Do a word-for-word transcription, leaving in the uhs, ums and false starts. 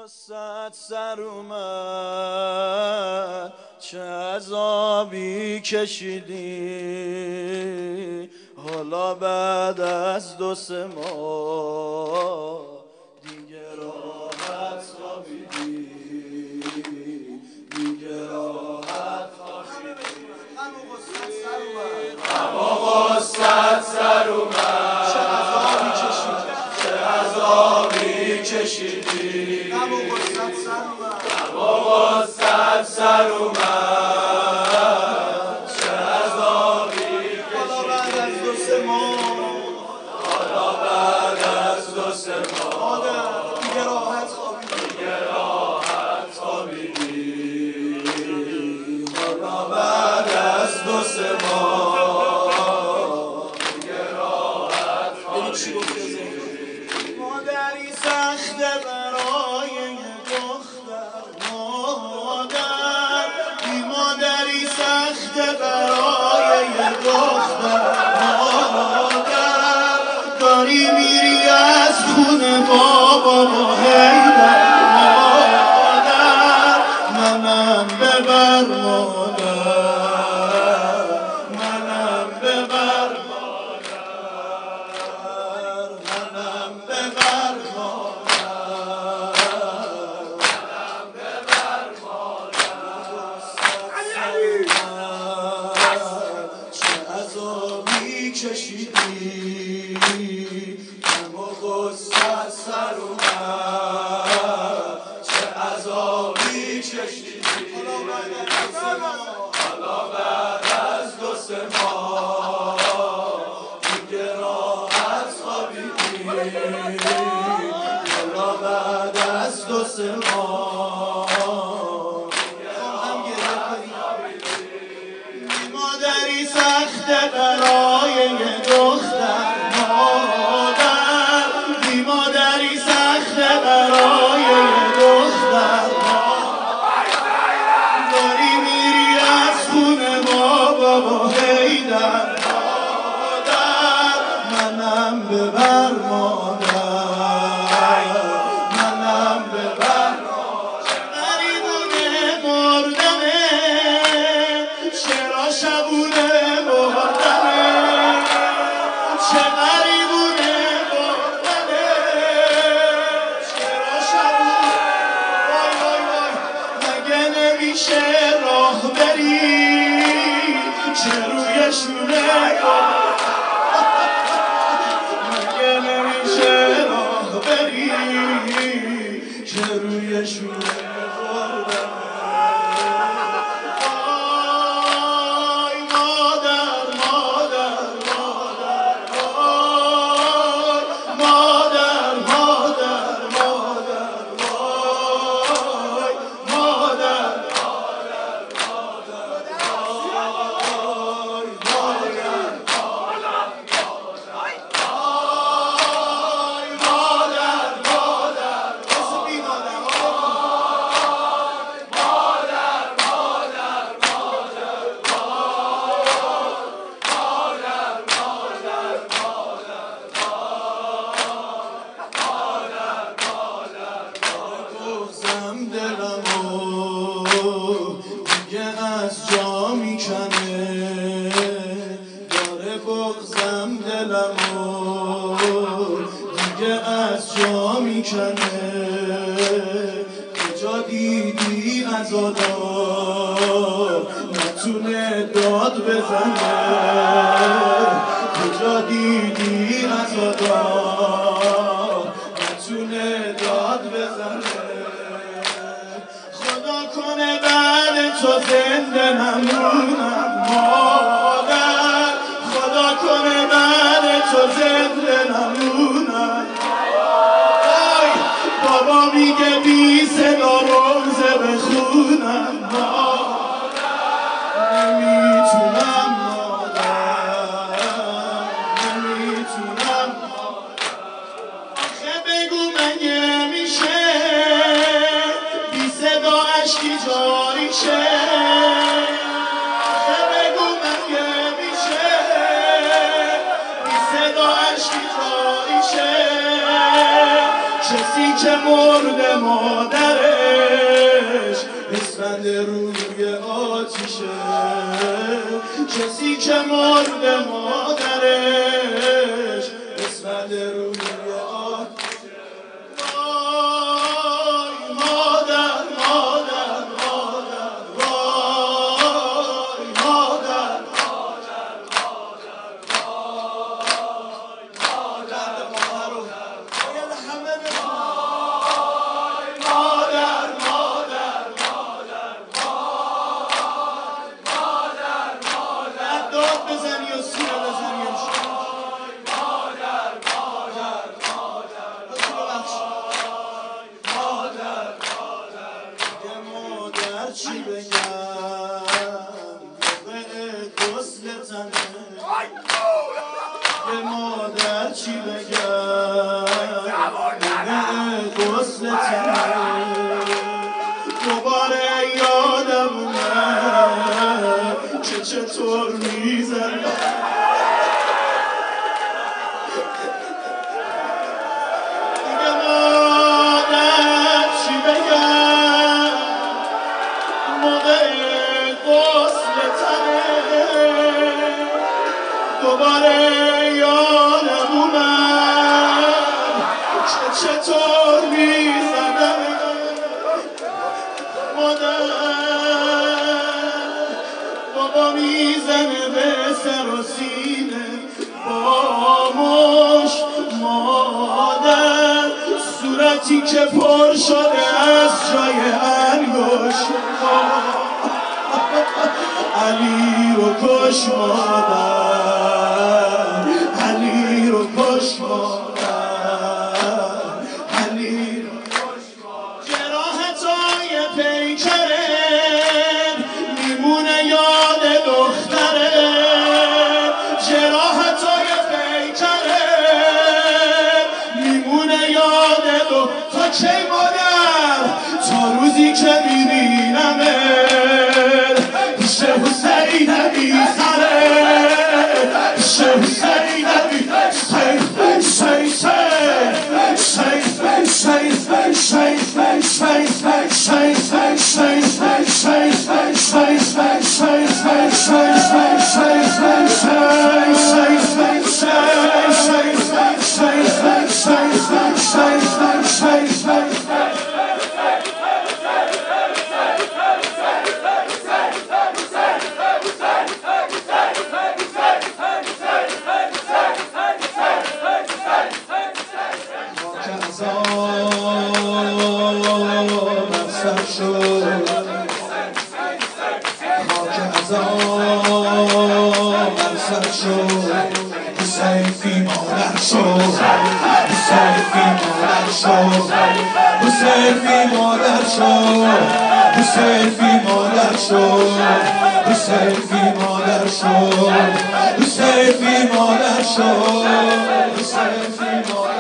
غصت سر اومد چه عذابی کشیدی حالا بعد از دو سه ماه دیگه راحت خوابیدی دیگه راحت خوابیدی غم و غصت سر اومد چه عذابی کشیدی چه عذابی کشیدی غم و غصت سر اومد غم و غصت سر اومد چه عذابی کشیدی حالا بعد از دو سه ماه دیگه راحت خوابیدی دیگه راحت خوابیدی حالا بعد از دو سه ماه دیگه راحت خوابیدی مادری سخته برای دختر مادر بی مادری سخته برای دختر مادر داری میری از خونه بابا با حیدر مادر منم ببر مادر منم ببر مادر منم ببر کشیدی غم و غصت سر اومد چه عذابی کشیدی حالا بعد از دو سه ماه دیگه راحت خوابیدی حالا بعد از دو سه ماه مادری سخته برای دختر مادر بی مادری سخته برای دختر داری میری از خونه بابا با حیدر مادر منم ببر مادر منم ببر چه غریبونه مردنه چرا شبونه مردنه چه غریبونه مردنه چرا شبونه وای وای وای مگه نمیشه راه بری چه روی شونه مگه نمیشه راه بری چه روی شونه از جا میکنه داره بغضم دلمو دیگه از جا میکنه کجا دیدی عزادار نتونه داد بزنه کجا دیدی عزادار نتونه داد بزنه خدا کنه بعد تو زنده نمونم مادر خدا کنه بعد تو زنده نمونم آی بابا میگه بی صدا روزه بخونم مادر نمیتونم مادر نمیتونم آخه بگو مگه میشه بی صدا اشکی جاری شه آخه بگو مگه میشه بی صدا اشکی جاری شه کسی که مرده مادرش اسفند روی آتیشه کسی که مرده مادرش اسفند روی آتیشه وای مادر مادر مادر وای مادر مادر مادر مادر همه وای مادر مادر مادر مادر مادر داد بزنی و سینه بزنی و مادر مادر مادر مادر مادر یه مادر چی بگم موقع غسل تنه یه مادر چی بگم غسل تنه دوباره یادم اومد که چطور میزنه دیگه مادر چی بگم موقع غسل تنه دوباره یادم اومد که چطور میزنم مادر بابا میزنه به سر و سینه با مشت مادر صورتی که پر شده از جای انگشت علی رو کش مادر علی رو کش مادر علی رو کش مادر جراحتای پیکره میمونه یاد دختره جراحتای پیکره میمونه یاد دو تا کی مادر تا روزی که میبینمت پیش حسین نبی سره پیش حسین نبی سی سی سی سی سی Hussein,